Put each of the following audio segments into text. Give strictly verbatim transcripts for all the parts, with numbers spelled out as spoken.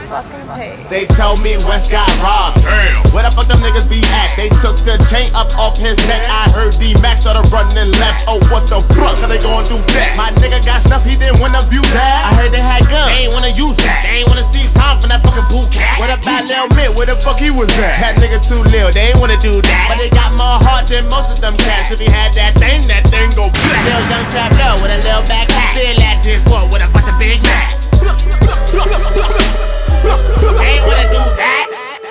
fucking page. They told me West got robbed. Damn. Where the fuck them niggas be at? They took the chain up off his neck. I heard D-Max started running left. Oh, what the fuck are they gonna do that? My nigga got stuff, he didn't wanna view that. I heard they had guns, they ain't wanna use that. They ain't wanna see Tom from that fucking boot cat. What about Lil Mitt? Where the fuck he was at? That nigga too lil, they ain't wanna do that. But they got more heart than most of them cats. If he had that thing, that thing go black. Lil young trap low with a lil back hat. Still at this boy with a bunch of big mass. They ain't wanna do that.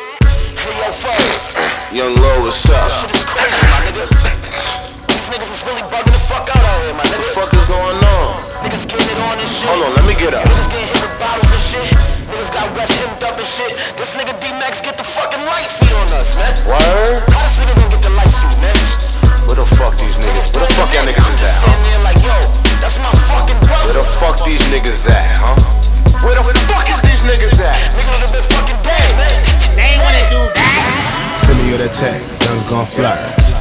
Young Low, what's up? Shit is crazy, my nigga. These niggas is really bugging the fuck out out here, my nigga. What the fuck is going on? Niggas getting it on and shit. Hold on, let me get up. Niggas getting hit with bottles and shit. Niggas got West hemmed up and shit. This nigga D-Max get the fucking light feed on us, man. Word? How this nigga gonna get the light feed, man? Where the fuck these niggas? Where the fuck y'all niggas is at, huh? Standing there like, yo, that's my fucking brother. Where the fuck these niggas at, huh? Where the fuck is these niggas at? Niggas have been fucking dead, man. They ain't wanna do that. Send me your tech, guns gon' flirt.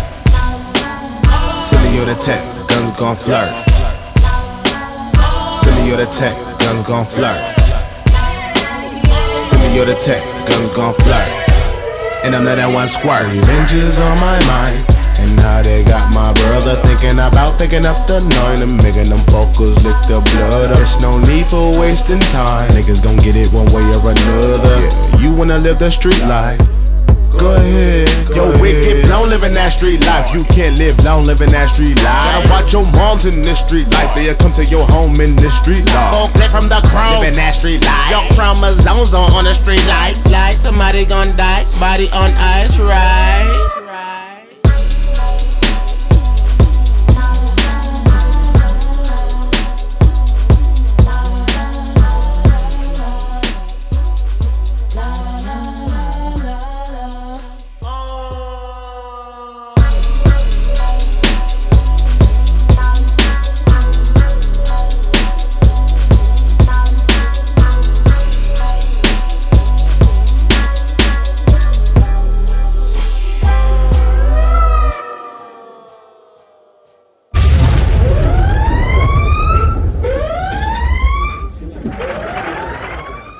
Send me your tech, guns gon' flirt. Send me your tech, guns gon' flirt. Send me your tech, guns gon' flirt. And I'm letting one squirt. Revenge on my mind. And now they got my brother thinking about picking up the nine and making them focus lick the blood up. There's no need for wasting time. Niggas gon' get it one way or another. Yeah, you wanna live the street life? Go ahead. Yo, wicked, blown living that street life. You can't live long living that street life. Gotta watch your moms in this street life. They'll come to your home in this street life. Folk live from the chrome, living that street life. Your chromosomes on on the street life. Like somebody gon' die, body on ice, right?